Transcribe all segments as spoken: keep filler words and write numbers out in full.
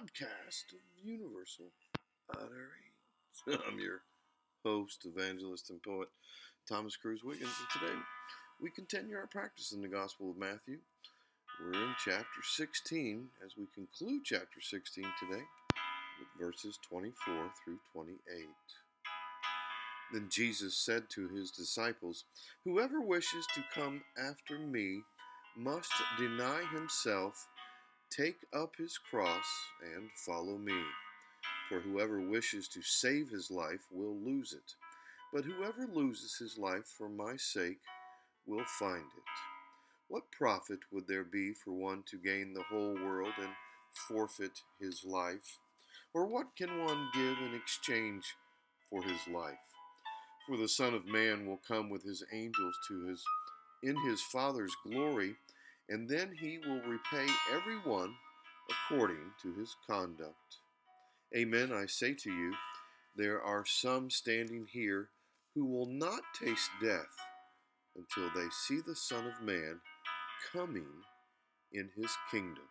podcast of Universal Utterings. I'm your host, evangelist, and poet, Thomas Cruz Wiggins, and today we continue our practice in the Gospel of Matthew. We're in chapter sixteen as we conclude chapter sixteen today with verses twenty-four through twenty-eight. Then Jesus said to his disciples, "Whoever wishes to come after me must deny himself, take up his cross, and follow me. For whoever wishes to save his life will lose it, but whoever loses his life for my sake will find it. What profit would there be for one to gain the whole world and forfeit his life? Or what can one give in exchange for his life? For the Son of Man will come with his angels to his in his Father's glory, and then he will repay everyone according to his conduct. Amen, I say to you, there are some standing here who will not taste death until they see the Son of Man coming in his kingdom."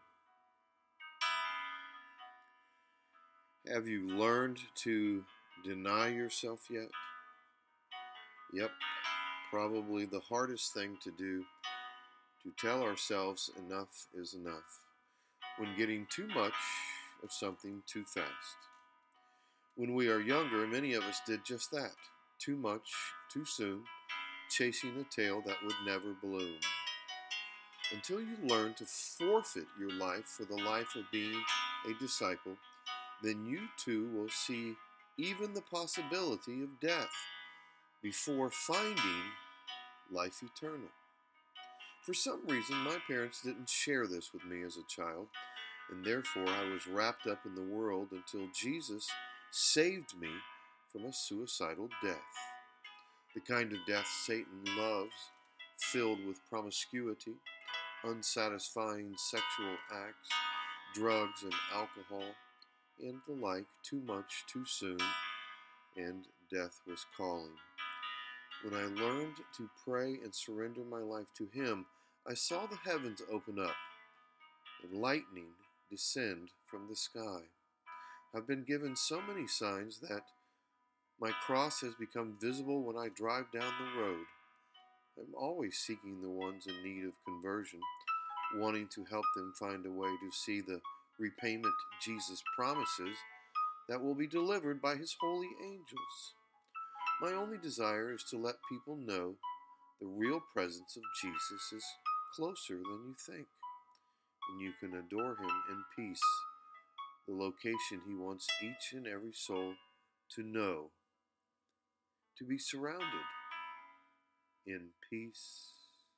Have you learned to deny yourself yet? Yep, probably the hardest thing to do, to tell ourselves enough is enough when getting too much of something too fast. When we are younger, many of us did just that. Too much, too soon, chasing a tail that would never bloom. Until you learn to forfeit your life for the life of being a disciple, then you too will see even the possibility of death before finding life eternal. For some reason, my parents didn't share this with me as a child, and therefore I was wrapped up in the world until Jesus saved me from a suicidal death. The kind of death Satan loves, filled with promiscuity, unsatisfying sexual acts, drugs and alcohol, and the like, too much, too soon, and death was calling. When I learned to pray and surrender my life to Him, I saw the heavens open up and lightning descend from the sky. I've been given so many signs that my cross has become visible when I drive down the road. I'm always seeking the ones in need of conversion, wanting to help them find a way to see the repayment Jesus promises that will be delivered by His holy angels. My only desire is to let people know the real presence of Jesus is closer than you think, and you can adore Him in peace, the location He wants each and every soul to know, to be surrounded in peace.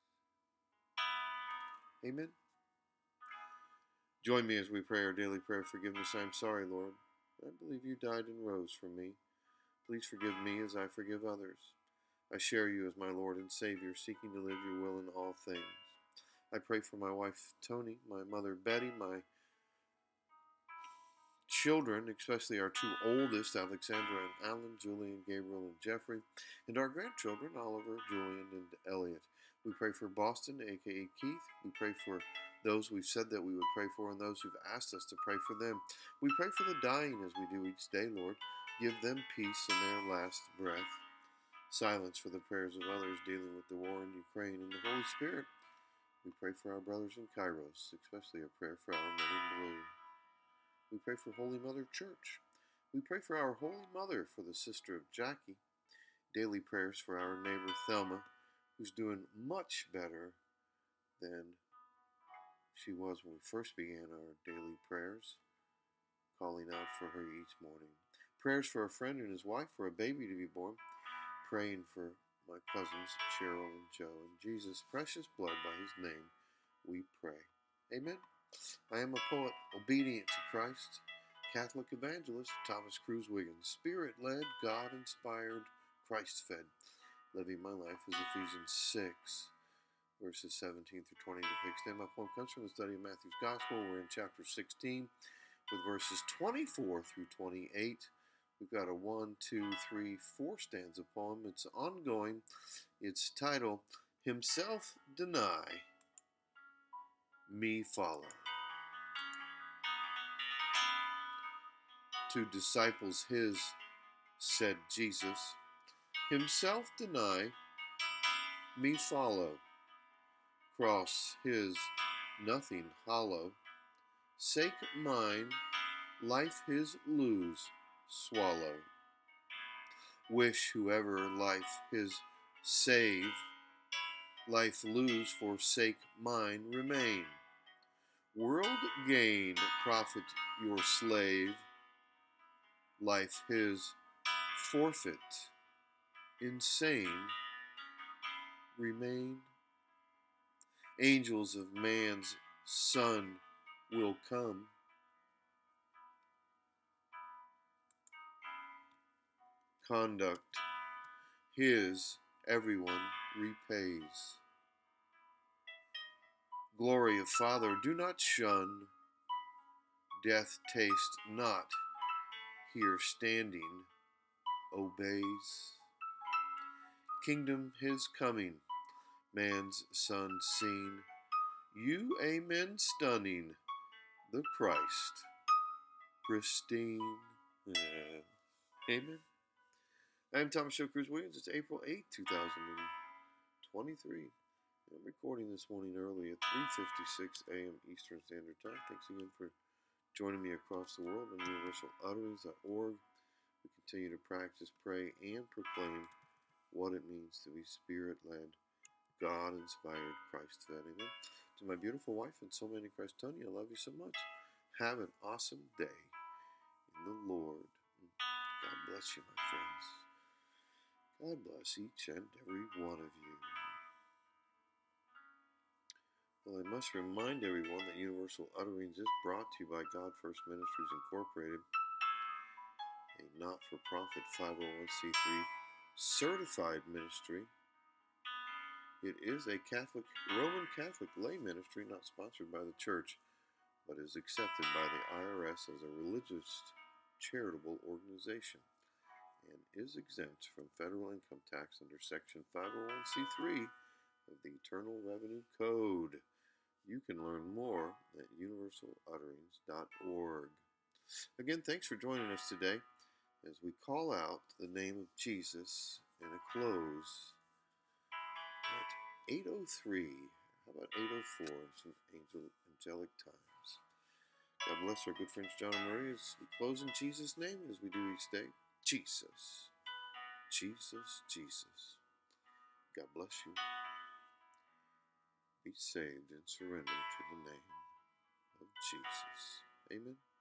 Amen. Join me as we pray our daily prayer of forgiveness. I am sorry, Lord. I believe you died and rose for me. Please forgive me as I forgive others. I share you as my Lord and Savior, seeking to live your will in all things. I pray for my wife, Tony, my mother, Betty, my children, especially our two oldest, Alexandra and Alan, Julian, Gabriel, and Jeffrey, and our grandchildren, Oliver, Julian, and Elliot. We pray for Boston, a k a. Keith. We pray for those we've said that we would pray for and those who've asked us to pray for them. We pray for the dying as we do each day, Lord. Give them peace in their last breath. Silence for the prayers of others dealing with the war in Ukraine. And the Holy Spirit, we pray for our brothers in Kairos, especially a prayer for our men in blue. We pray for Holy Mother Church. We pray for our Holy Mother, for the sister of Jackie. Daily prayers for our neighbor Thelma, who's doing much better than she was when we first began our daily prayers, calling out for her each morning. Prayers for a friend and his wife, for a baby to be born. Praying for my cousins Cheryl and Joe. In Jesus' precious blood, by His name, we pray. Amen. I am a poet, obedient to Christ, Catholic evangelist, Thomas Cruz Wiggins, Spirit-led, God-inspired, Christ-fed. Living my life as Ephesians six, verses seventeen through twenty depicts. Today my poem comes from the study of Matthew's Gospel. We're in chapter sixteen with verses twenty-four through twenty-eight. We've got a one, two, three, four stanza poem. It's ongoing. It's titled, Himself Deny, Me Follow. to disciples his, said Jesus, himself deny, me follow. Cross his, nothing hollow. Sake mine, life his lose, swallow. Wish whoever life his save, life lose for sake mine remain. World gain, profit your slave, life his forfeit, insane remain. Angels of man's son will come, conduct his everyone repays. Glory of Father, do not shun, death taste not, here standing obeys. Kingdom his coming, man's son seen, you amen stunning, the Christ pristine. Amen. I'm Thomas Show Cruz Williams. It's April eighth, two thousand twenty-three. I'm recording this morning early at three fifty-six a.m. Eastern Standard Time. Thanks again for joining me across the world on universal utterings dot org. We continue to practice, pray, and proclaim what it means to be Spirit-led, God-inspired, Christ-fed. Amen. To my beautiful wife and so many Christ, Tony, I love you so much. Have an awesome day in the Lord. God bless you, my friends. God bless each and every one of you. Well, I must remind everyone that Universal Utterings is brought to you by God First Ministries Incorporated, a not-for-profit five oh one c three certified ministry. It is a Catholic, Roman Catholic lay ministry, not sponsored by the church, but is accepted by the I R S as a religious charitable organization and is exempt from federal income tax under Section five oh one c three of the Internal Revenue Code. You can learn more at universal utterings dot org. Again, thanks for joining us today as we call out the name of Jesus in a close at eight oh three. How about eight oh four in some angel, angelic times? God bless our good friends John and Marie as we close in Jesus' name as we do each day. Jesus, Jesus, Jesus. God bless you. Be saved and surrender to the name of Jesus. Amen.